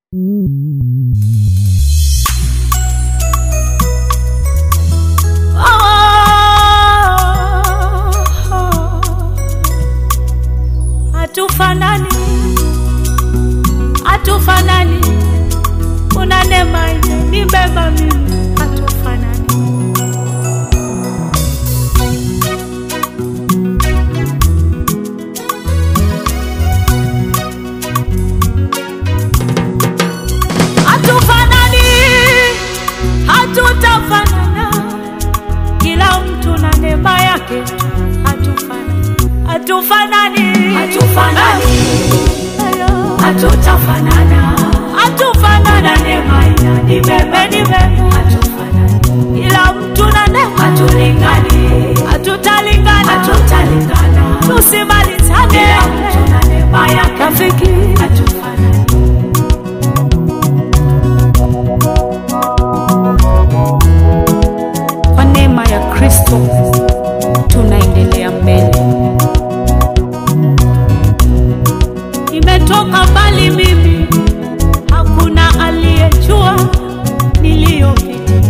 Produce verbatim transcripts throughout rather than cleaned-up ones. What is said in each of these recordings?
Hatufanani, hatufanani, una neema imenibeba mimi, hatufanani. Hatufanani, hatutafanana, kila mtu na neema yake, hatufanani. Hatufanani, hatufanani, hatutafanana, hatufanana, neema inanibeba nibeba, hatufanani, kila mtu na neema, hatulingani, hatutalingana, hatutalingana, tusimalizane, kila mtu na neema yake, rafiki, hatufanani. Kwa neema ya Kristo tunaendelea mbele. Nimetoka mbali mimi, hakuna aliyejua niliyopitia.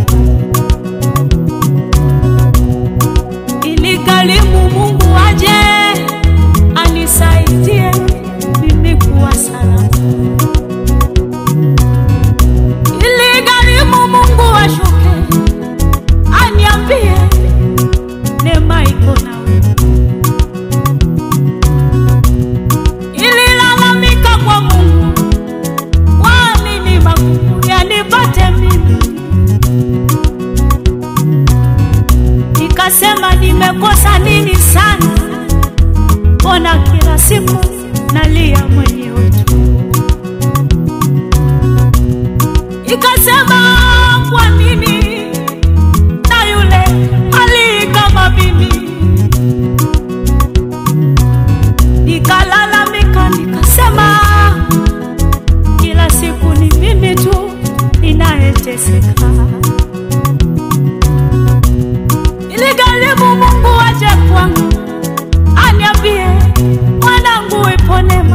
Iligharimu Mungu aje anisaidie mimi kuwa salama. Iligharimu Mungu ashuke aniambie neema iko nawe. Ililalamika kwa Mungu, kwa nini magumu yanipate mimi? Nikasema nimekosa nini sana, mbona kila siku nalia mwenyewe tu? Nikasema kwa nini na yule hali kama mimi? Nikalalamika nikasema kila siku ni mimi tu ninayeteseka. Iligharimu Mungu aje kwangu aniambie mwanangu ipo neema.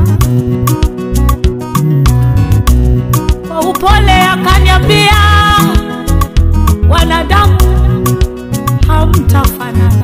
Kwa upole akaniambia wanadamu hamtafanana.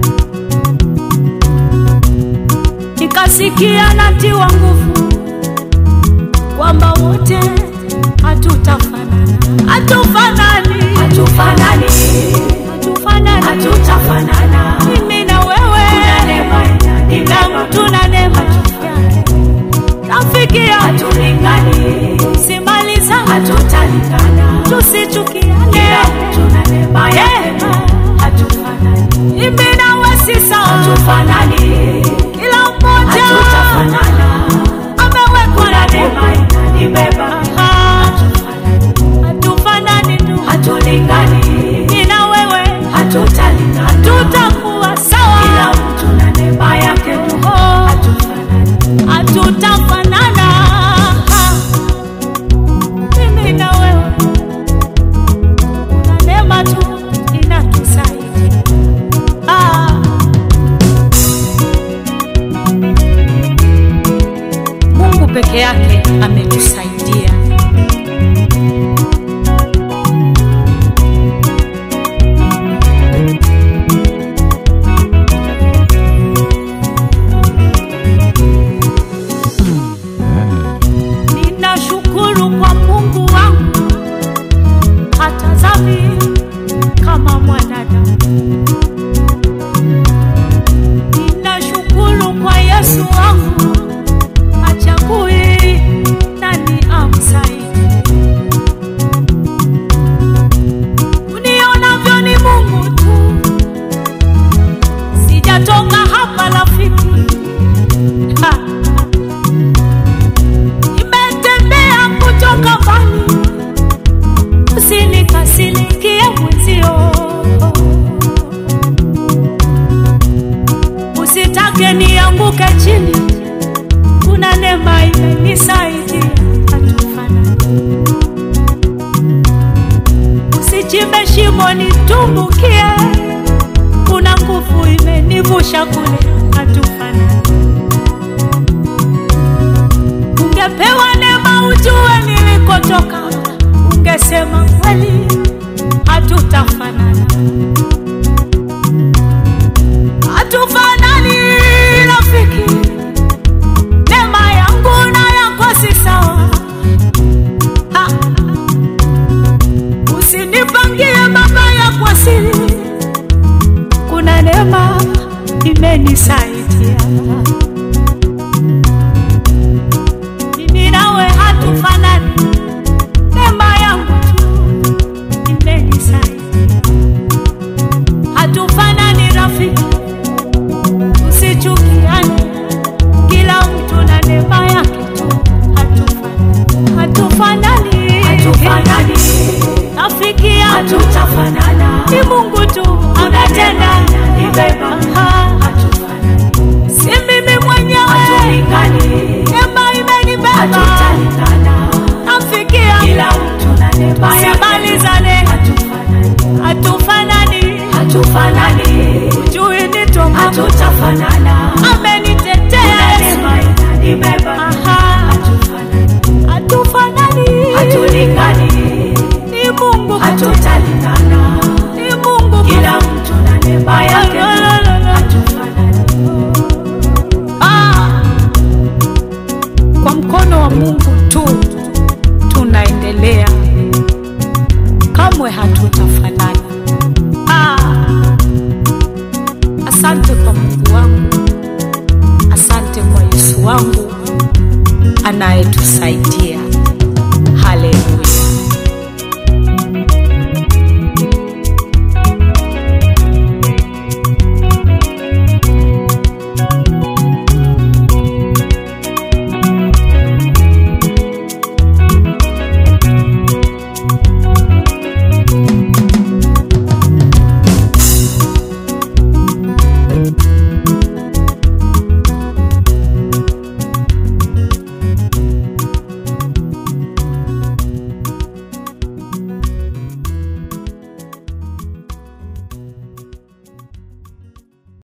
Nikasikia natiwa nguvu kwamba wote hatutafanana. Hatufanani, Hatufanani, hatufanani, hatutafanana, mimi na wewe, kuna neema inanibeba, kila mtu na neema yake. Rafiki yangu, hatulingani, simalizane, hatutalingana, tusichukiane, kila mtu na neema yake, hatufanani, mimi na wewe si sawa, hatufanani, kila mmoja hatutafanana, amewekwa na kuna neema inanibeba, hatufanani, hatufanani tu, hatulingani, mimi na wewe hatutalingana, tutakuwa sawa, kila mtu na neema yake, hatufanani, hatutafanana, mimi na wewe, na neema tu inatusaidia. Ah, Mungu peke yake ametusaidia. Ninashukuru kwa Mungu wangu, hatazami kama mwanadamu. Ninashukuru kwa Yesu wangu, hachagui nani amsaidie. Unionavyo ni Mungu tu, sijatoka hapa rafiki. Ha. Nimetembea kutoka mbali, usinikasirikie mwenzio, usitake nianguke chini, kuna neema imenisaidia. Hatufanani, usichimbe shimo nitumbukie, kuna nguvu imenivusha kule. Hatufanani, ungepewa neema ujue ni Mungu